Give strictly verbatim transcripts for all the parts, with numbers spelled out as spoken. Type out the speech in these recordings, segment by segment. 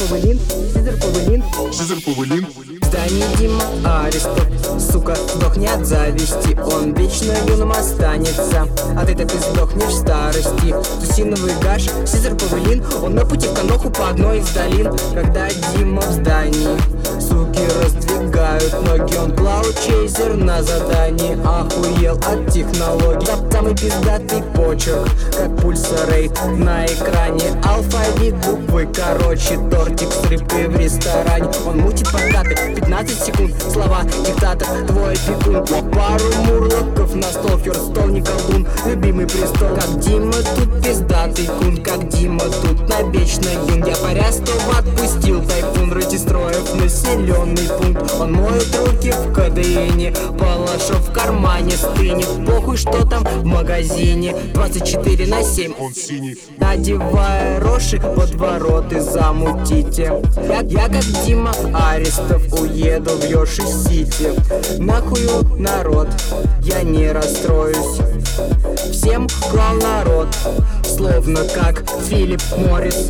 Павелин, Сизер Павелин, Сизер Павелин. Здании Дима Аристов, сука, сдохни от зависти. Он вечно юным останется, а ты так и сдохнешь в старости. Тусиновый гаш, Сизер Павелин, он на пути в Коноху по одной из долин. Когда Дима в здании, суки раздвигают ноги. Он клауд-чейзер на задании, охуел от технологий. Самый пиздатый почерк, как пульсарей на экране. Алфавит, буквы, короче, тортик с рыбкой в ресторане. Он мутит подкаты, пятнадцать секунд, слова, диктатор, твой опекун. Пару мурлоков на стол, ферстол, не колдун, любимый престол. Как Дима тут пиздатый кун, как Дима тут навечно юн. Я по Рястову отпустил тайфун, Ратистроев населенный пункт. Он моет руки в КДНе, Палашов в кармане стынет. Похуй, что там в магазине, двадцать четыре на семь. Он синий. Надевая роши под вороты, замутите. Я, я как Дима Аристов уеду в Йоши-Сити. Нахую народ, я не расстроюсь. Всем клал народ, словно как Филипп Моррис.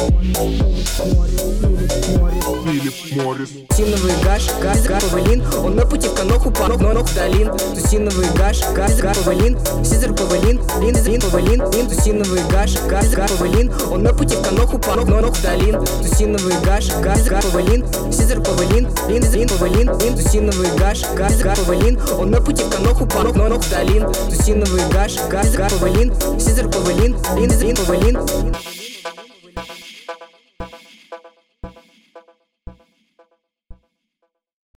Филипп Моррис. Тусиновый гаш, газ, гаш, Павелин, он на пути в Коноху по ног долин. Тусиновый гаш, газ, гаш, Павелин, Сизер Павелин, лин, лин, Павелин, лин. Тусиновый гаш, газ, гаш, Павелин, он на пути в Коноху по ног долин. Тусиновый гаш, газ, гаш, Павелин, Сизер Павелин, лин, лин, Павелин, лин. Тусиновый гаш, газ, гаш, Павелин, он на пути в Коноху по ног долин. Тусиновый гаш, газ, гаш, Павелин, Сизер Павелин, лин, лин, Павелин.